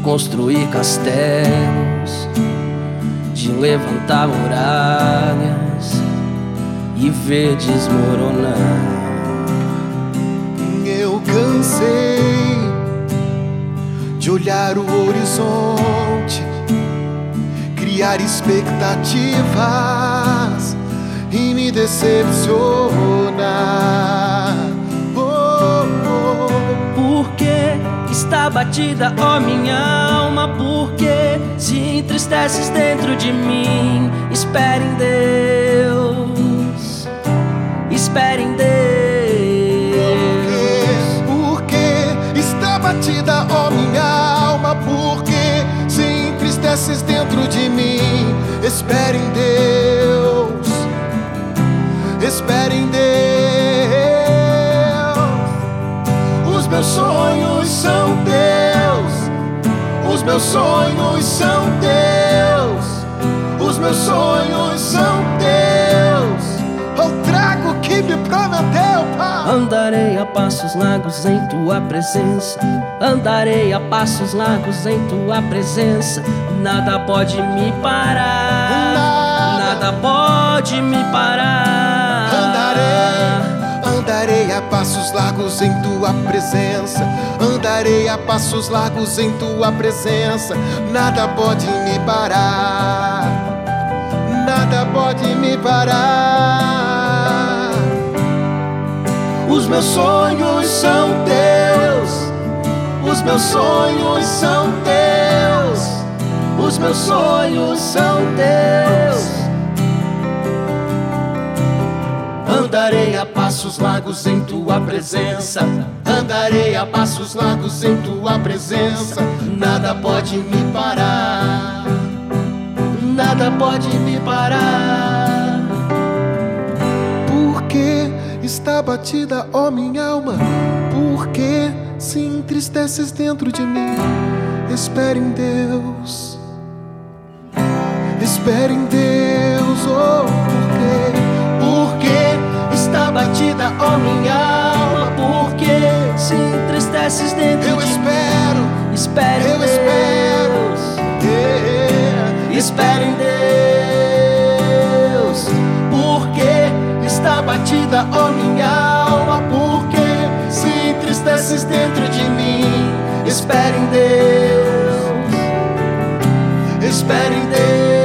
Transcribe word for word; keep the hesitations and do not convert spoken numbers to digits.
construir castelos, de levantar muralhas e ver desmoronar. Eu cansei de olhar o horizonte, criar expectativas e me decepcionar. Oh, oh. Por que está batida, ó minha alma? Por que se entristeces dentro de mim? Espere em Deus, espere em Deus. Por que está batida, ó minha alma? Por que se entristeces dentro de mim? Espere em Deus, espere em Deus. Os meus sonhos são teus, os meus sonhos são teus, os meus sonhos são teus. Eu trago o que me prometeu, Pai. Andarei a passos largos em tua presença, andarei a passos largos em tua presença. Nada pode me parar, nada, nada pode me parar. Andarei, andarei a passos largos em tua presença, andarei a passos largos em tua presença. Nada pode me parar, nada pode me parar. Os meus sonhos são teus, os meus sonhos são teus, os meus sonhos são teus. Andarei a passos largos em tua presença, andarei a passos largos em tua presença. Nada pode me parar, nada pode me parar. Por que está batida, ó minha alma? Por que se entristeces dentro de mim? Espere em Deus, espere em Deus. Oh, por quê? Por que está batida, ó minha alma? Por que se entristeces dentro Eu de espero, mim? Espere em eu Deus, espero. Yeah. espere em Deus. Por que está batida, ó minha alma? Por que se entristeces dentro de mim? Espere em Deus, espere em Deus.